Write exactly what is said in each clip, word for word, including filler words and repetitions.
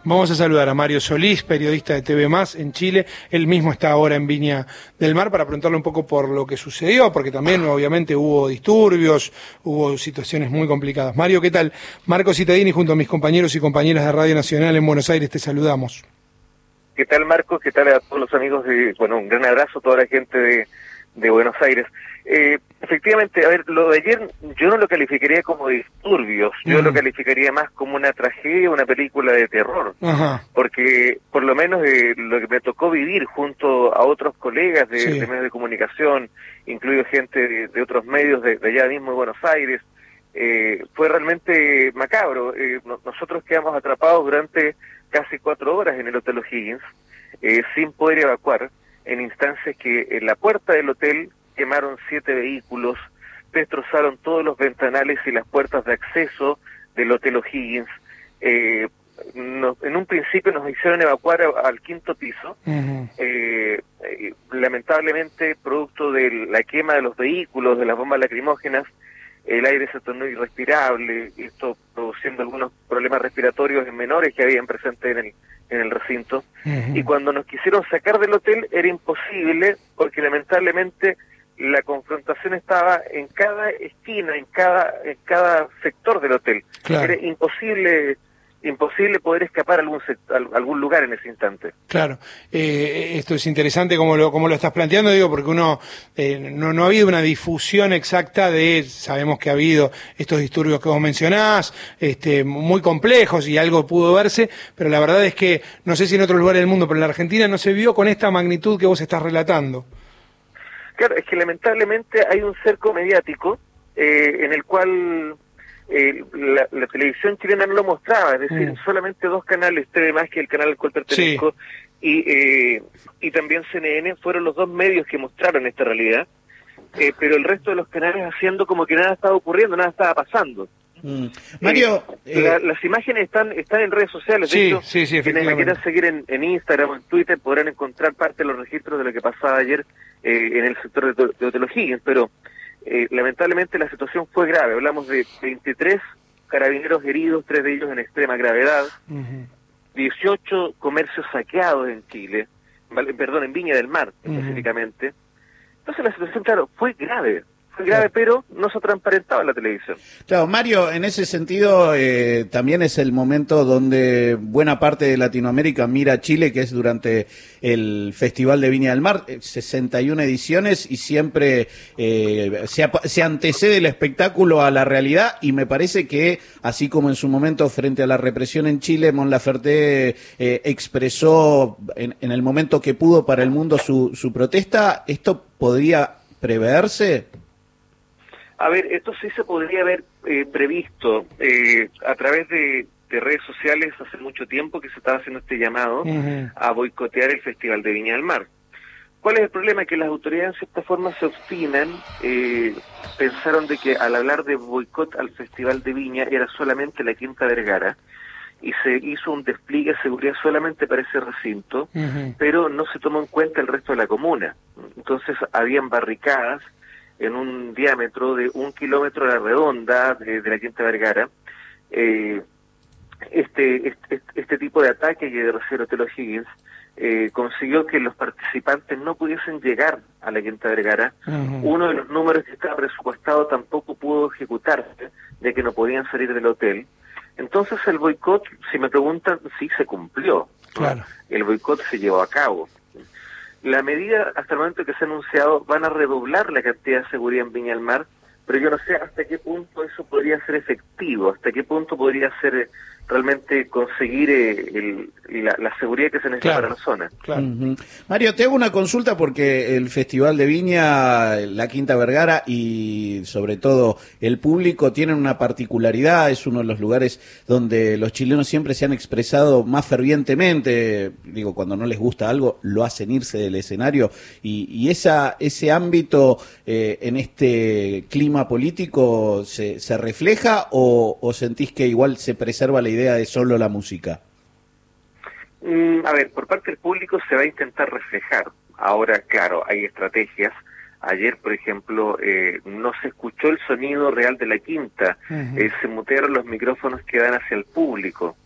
Vamos a saludar a Mario Solís, periodista de T V Más en Chile. Él mismo está ahora en Viña del Mar para preguntarle un poco por lo que sucedió, porque también obviamente hubo disturbios, hubo situaciones muy complicadas. Mario, ¿qué tal? Marco Citadini, junto a mis compañeros y compañeras de Radio Nacional en Buenos Aires, te saludamos. ¿Qué tal, Marco? ¿Qué tal a todos los amigos? de Bueno, un gran abrazo a toda la gente de, de Buenos Aires. Eh, efectivamente, a ver, lo de ayer yo no lo calificaría como disturbios, yo uh-huh. lo calificaría más como una tragedia, una película de terror, uh-huh. porque por lo menos eh, lo que me tocó vivir junto a otros colegas de, sí. de medios de comunicación, incluido gente de, de otros medios de, de allá mismo de Buenos Aires, eh, fue realmente macabro. Eh, no, nosotros quedamos atrapados durante casi cuatro horas en el Hotel O'Higgins, eh, sin poder evacuar, en instancias que en la puerta del hotel quemaron siete vehículos, destrozaron todos los ventanales y las puertas de acceso del Hotel O'Higgins. Eh, no, en un principio nos hicieron evacuar a, al quinto piso. Uh-huh. eh, eh, lamentablemente, producto de la quema de los vehículos, de las bombas lacrimógenas, el aire se tornó irrespirable, esto produciendo algunos problemas respiratorios en menores que habían presente en el, en el recinto. Uh-huh. Y cuando nos quisieron sacar del hotel era imposible, porque lamentablemente la confrontación estaba en cada esquina, en cada en cada sector del hotel. Claro. Era imposible imposible poder escapar a algún sector, a algún lugar en ese instante. Claro, eh, esto es interesante como lo como lo estás planteando, digo, porque uno eh, no no ha habido una difusión exacta de, sabemos que ha habido estos disturbios que vos mencionás, este, muy complejos y algo pudo verse, pero la verdad es que no sé si en otros lugares del mundo, pero en la Argentina no se vio con esta magnitud que vos estás relatando. Claro, es que lamentablemente hay un cerco mediático eh, en el cual eh, la, la televisión chilena no lo mostraba, es decir, mm. solamente dos canales, T V Más, que el canal al cual pertenezco, sí. y, eh, y también C N N, fueron los dos medios que mostraron esta realidad, eh, pero el resto de los canales haciendo como que nada estaba ocurriendo, nada estaba pasando. Mm. Mario, eh, la, las imágenes están están en redes sociales, de sí, hecho, sí, sí, quienes me quieran seguir en, en Instagram o en Twitter podrán encontrar parte de los registros de lo que pasaba ayer eh, en el sector de, de Hotel O'Higgins, pero eh, lamentablemente la situación fue grave. Hablamos de veintitrés carabineros heridos, tres de ellos en extrema gravedad, uh-huh. dieciocho comercios saqueados en Chile, vale, perdón, en Viña del Mar uh-huh. específicamente. Entonces la situación, claro, fue grave. Fue grave, pero no se ha transparentado en la televisión. Claro, Mario, en ese sentido eh, también es el momento donde buena parte de Latinoamérica mira a Chile, que es durante el Festival de Viña del Mar, sesenta y una ediciones, y siempre eh, se, se antecede el espectáculo a la realidad, y me parece que, así como en su momento frente a la represión en Chile, Mon Laferte eh, expresó en, en el momento que pudo para el mundo su, su protesta, ¿esto podría preverse? A ver, esto sí se podría haber eh, previsto eh, a través de, de redes sociales hace mucho tiempo que se estaba haciendo este llamado uh-huh. a boicotear el Festival de Viña del Mar. ¿Cuál es el problema? Que las autoridades en cierta forma se obstinan, eh, pensaron de que al hablar de boicot al Festival de Viña era solamente la Quinta Vergara, y se hizo un despliegue de seguridad solamente para ese recinto, uh-huh. pero no se tomó en cuenta el resto de la comuna. Entonces habían barricadas en un diámetro de un kilómetro a la redonda de, de la Quinta Vergara. Eh, este, este este tipo de ataque que de el Hotel O'Higgins eh, consiguió que los participantes no pudiesen llegar a la Quinta Vergara. Uh-huh. Uno de los números que estaba presupuestado tampoco pudo ejecutarse, de que no podían salir del hotel. Entonces el boicot, si me preguntan, sí se cumplió, ¿no? Claro. El boicot se llevó a cabo. La medida, hasta el momento que se ha anunciado, van a redoblar la cantidad de seguridad en Viña del Mar, pero yo no sé hasta qué punto eso podría ser efectivo, hasta qué punto podría ser eh, realmente conseguir eh, el, la, la seguridad que se necesita claro, para la zona. Claro. Uh-huh. Mario, te hago una consulta porque el Festival de Viña, la Quinta Vergara y sobre todo el público tienen una particularidad, es uno de los lugares donde los chilenos siempre se han expresado más fervientemente, digo, cuando no les gusta algo, lo hacen irse del escenario, y, y esa ese ámbito eh, en este clima político se, se refleja o, o sentís que igual se preserva la idea de solo la música? Mm, a ver, por parte del público se va a intentar reflejar. Ahora, claro, hay estrategias. Ayer, por ejemplo, eh, no se escuchó el sonido real de la quinta, uh-huh. eh, se mutearon los micrófonos que dan hacia el público.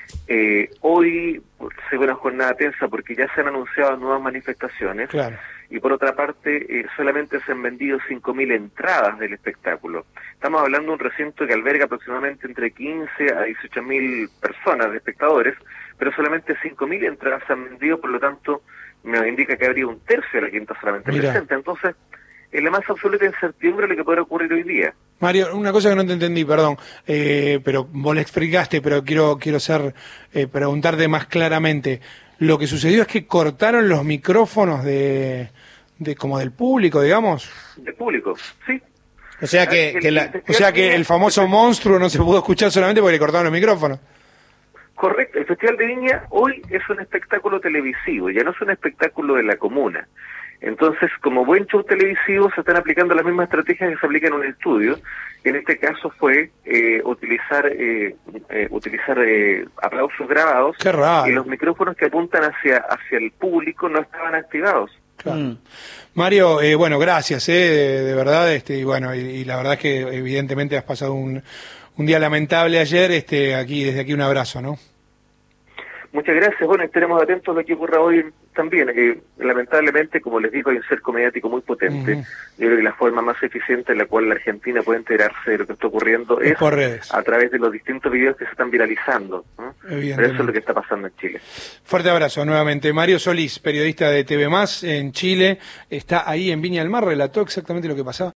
Eh, hoy se ve una jornada tensa porque ya se han anunciado nuevas manifestaciones. Claro. Y por otra parte, eh, solamente se han vendido cinco mil entradas del espectáculo. Estamos hablando de un recinto que alberga aproximadamente entre quince a dieciocho mil personas de espectadores, pero solamente cinco mil entradas se han vendido, por lo tanto, me indica que habría un tercio de la quinta solamente Mira. presente. Entonces, en la más absoluta incertidumbre lo que puede ocurrir hoy día. Mario, una cosa que no te entendí, perdón, eh, pero vos le explicaste, pero quiero quiero ser eh, preguntarte más claramente. Lo que sucedió es que cortaron los micrófonos de, de como del público, digamos. Del público, sí. O sea que, El- que la, el O sea que el famoso monstruo no se pudo escuchar solamente porque le cortaron los micrófonos. Correcto, el Festival de Viña hoy es un espectáculo televisivo, ya no es un espectáculo de la comuna. Entonces, como buen show televisivo, se están aplicando las mismas estrategias que se aplican en un estudio. En este caso fue eh, utilizar eh, eh, utilizar eh, aplausos grabados. Qué raro. Y los micrófonos que apuntan hacia hacia el público no estaban activados. Claro. Mm. Mario, eh, bueno, gracias, eh, de, de verdad, este, y bueno, y, y la verdad es que evidentemente has pasado un, un día lamentable ayer, este, aquí, desde aquí un abrazo, ¿no? Muchas gracias. Bueno, estaremos atentos a lo que ocurra hoy también. Eh, lamentablemente, como les digo, hay un cerco mediático muy potente. Ujú. Yo creo que la forma más eficiente en la cual la Argentina puede enterarse de lo que está ocurriendo Es es por redes. a través de los distintos videos que se están viralizando, ¿no? Pero Evidentemente. eso es lo que está pasando en Chile. Fuerte abrazo nuevamente. Mario Solís, periodista de T V Más en Chile, está ahí en Viña del Mar, relató exactamente lo que pasaba.